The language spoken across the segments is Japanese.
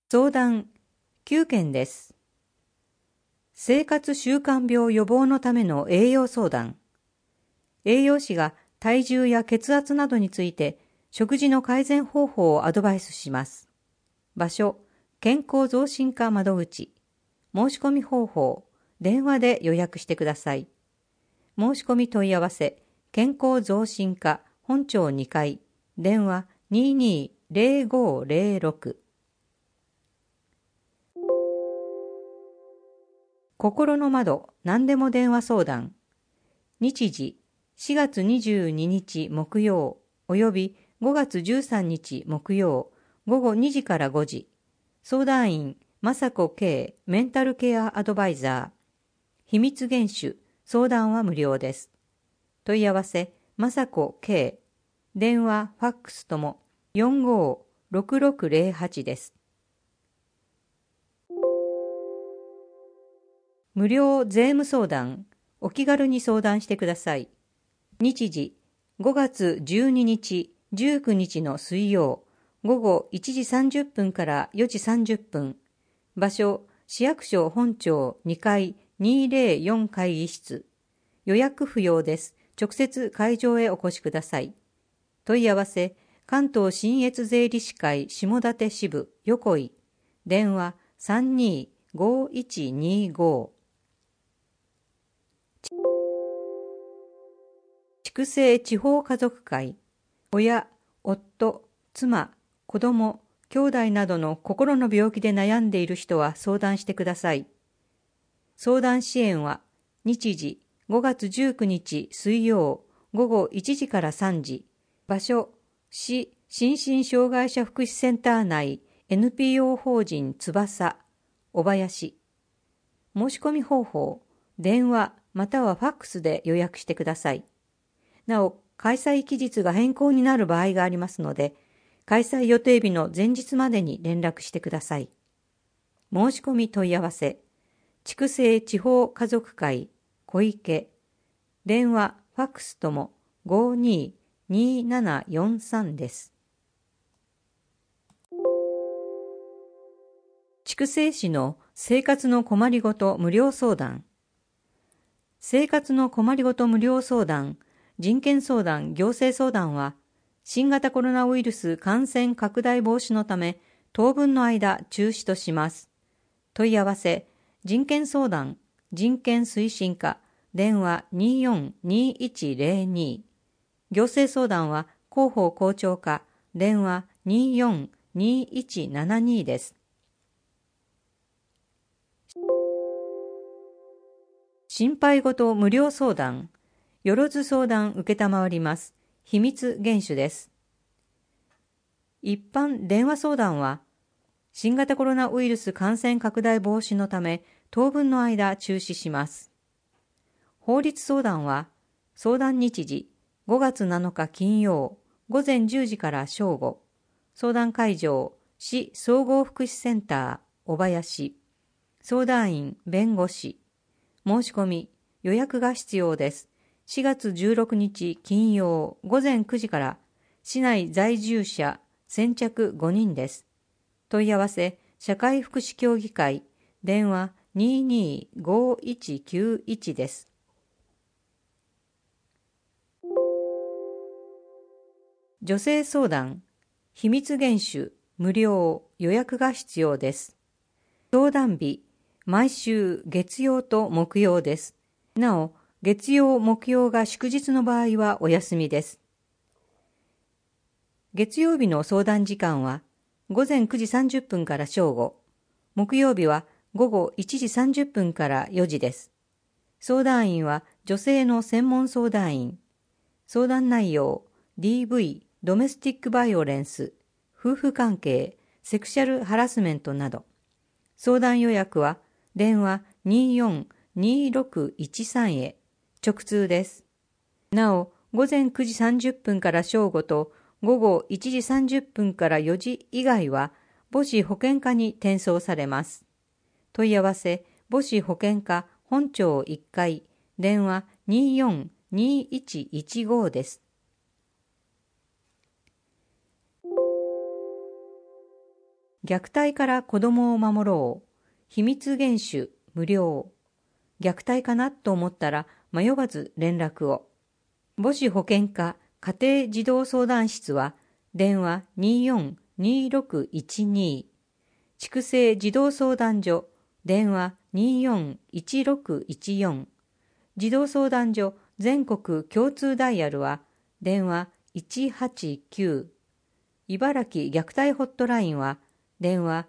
相談9件です。生活習慣病予防のための栄養相談。栄養士が体重や血圧などについて食事の改善方法をアドバイスします。場所、健康増進課窓口。申し込み方法、電話で予約してください。申し込み問い合わせ、健康増進課本町2階、電話220506。心の窓何でも電話相談。日時4月22日木曜および5月13日木曜午後2時から5時。相談員雅子Kメンタルケアアドバイザー。秘密厳守相談は無料です。問い合わせ雅子K。電話ファックスとも456608です。無料税務相談、お気軽に相談してください。日時、5月12日、19日の水曜、午後1時30分から4時30分。場所、市役所本町2階204会議室。予約不要です。直接会場へお越しください。問い合わせ、関東信越税理士会下館支部横井。電話325125。畜生地方家族会、親、夫、妻、子供、兄弟などの心の病気で悩んでいる人は相談してください。相談支援は日時5月19日水曜午後1時から3時。場所、市心身障害者福祉センター内 NPO 法人翼、小林。申し込み方法、電話またはファックスで予約してください。なお、開催期日が変更になる場合がありますので、開催予定日の前日までに連絡してください。申し込み問い合わせ、畜生地方家族会、小池。電話、ファックスとも522743です。筑西市の生活の困りごと無料相談。生活の困りごと無料相談、人権相談、行政相談は、新型コロナウイルス感染拡大防止のため、当分の間中止とします。問い合わせ、人権相談、人権推進課、電話242102。行政相談は、広報校長課、電話242172です。心配ごと無料相談、よろず相談受けたまわります。秘密厳守です。一般電話相談は、新型コロナウイルス感染拡大防止のため、当分の間中止します。法律相談は、相談日時5月7日金曜、午前10時から正午。相談会場、市総合福祉センター、小林。相談員、弁護士。申し込み、予約が必要です。4月16日金曜午前9時から市内在住者先着5人です。問い合わせ社会福祉協議会電話225191です。女性相談秘密厳守無料予約が必要です。相談日毎週月曜と木曜です。なお月曜、木曜が祝日の場合はお休みです。月曜日の相談時間は午前9時30分から正午、木曜日は午後1時30分から4時です。相談員は女性の専門相談員。相談内容、DV、ドメスティックバイオレンス、夫婦関係、セクシャルハラスメントなど。相談予約は電話242613へ。直通です。なお、午前9時30分から正午と午後1時30分から4時以外は母子保健課に転送されます。問い合わせ、母子保健課本町1階、電話242115です。 虐待から子供を守ろう。秘密厳守無料。虐待かなと思ったら迷わず連絡を。母子保健課家庭児童相談室は電話242612。畜生児童相談所電話241614。児童相談所全国共通ダイヤルは電話189。茨城虐待ホットラインは電話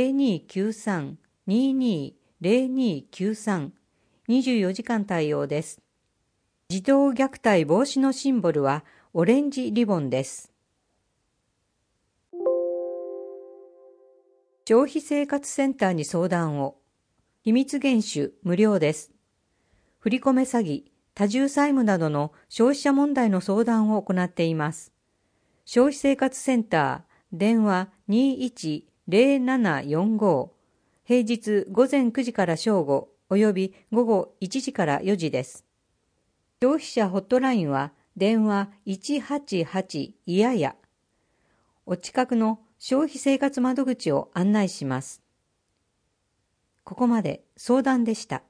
0293-220293。24時間対応です。児童虐待防止のシンボルはオレンジリボンです。消費生活センターに相談を。秘密厳守無料です。振り込め詐欺、多重債務などの消費者問題の相談を行っています。消費生活センター、電話210745。平日午前9時から正午、および午後1時から4時です。消費者ホットラインは電話188いやや。お近くの消費生活窓口を案内します。ここまで相談でした。